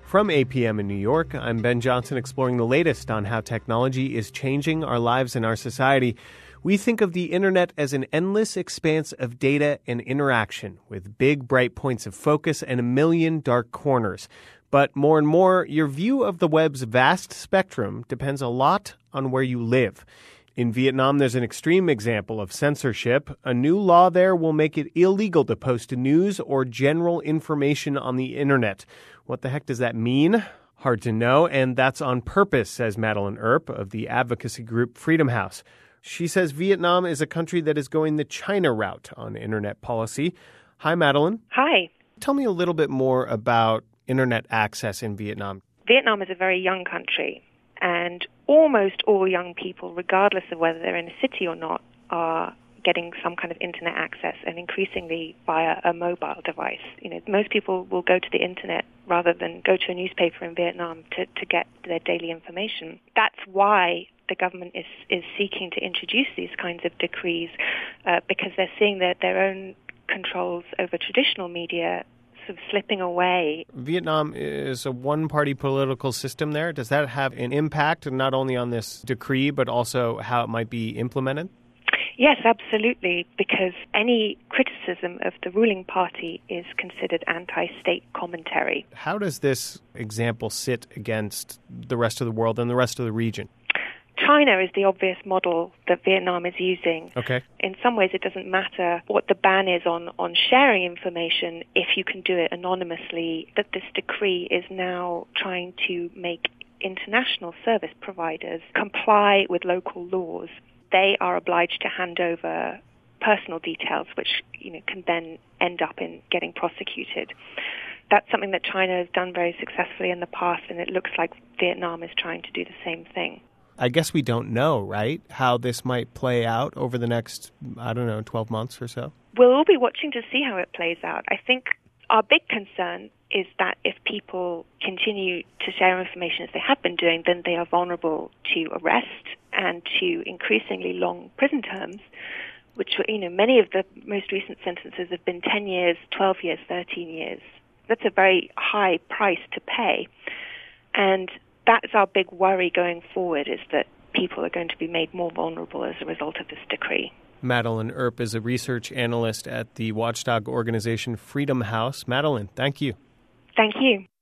From APM in New York, I'm Ben Johnson exploring the latest on how technology is changing our lives and our society. We think of the internet as an endless expanse of data and interaction with big, bright points of focus and a million dark corners. But more and more, your view of the web's vast spectrum depends a lot on where you live. In Vietnam, there's an extreme example of censorship. A new law there will make it illegal to post news or general information on the internet. What the heck does that mean? Hard to know, and that's on purpose, says Madeline Earp of the advocacy group Freedom House. She says Vietnam is a country that is going the China route on internet policy. Hi, Madeline. Hi. Tell me a little bit more about internet access in Vietnam. Vietnam is a very young country, and almost all young people, regardless of whether they're in a city or not, are getting some kind of internet access, and increasingly via a mobile device. Most people will go to the internet rather than go to a newspaper in Vietnam to get their daily information. That's why the government is seeking to introduce these kinds of decrees, because they're seeing that their own controls over traditional media sort of slipping away. Vietnam is a one-party political system there. Does that have an impact not only on this decree, but also how it might be implemented? Yes, absolutely, because any criticism of the ruling party is considered anti-state commentary. How does this example sit against the rest of the world and the rest of the region? China is the obvious model that Vietnam is using. Okay. In some ways, it doesn't matter what the ban is on sharing information if you can do it anonymously. That this decree is now trying to make international service providers comply with local laws. They are obliged to hand over personal details, which can then end up in getting prosecuted. That's something that China has done very successfully in the past, and it looks like Vietnam is trying to do the same thing. I guess we don't know, right, how this might play out over the next, 12 months or so? We'll all be watching to see how it plays out. I think our big concern is that if people continue to share information as they have been doing, then they are vulnerable to arrest and to increasingly long prison terms, which, many of the most recent sentences have been 10 years, 12 years, 13 years. That's a very high price to pay. And that's our big worry going forward, is that people are going to be made more vulnerable as a result of this decree. Madeline Earp is a research analyst at the watchdog organization Freedom House. Madeline, thank you. Thank you.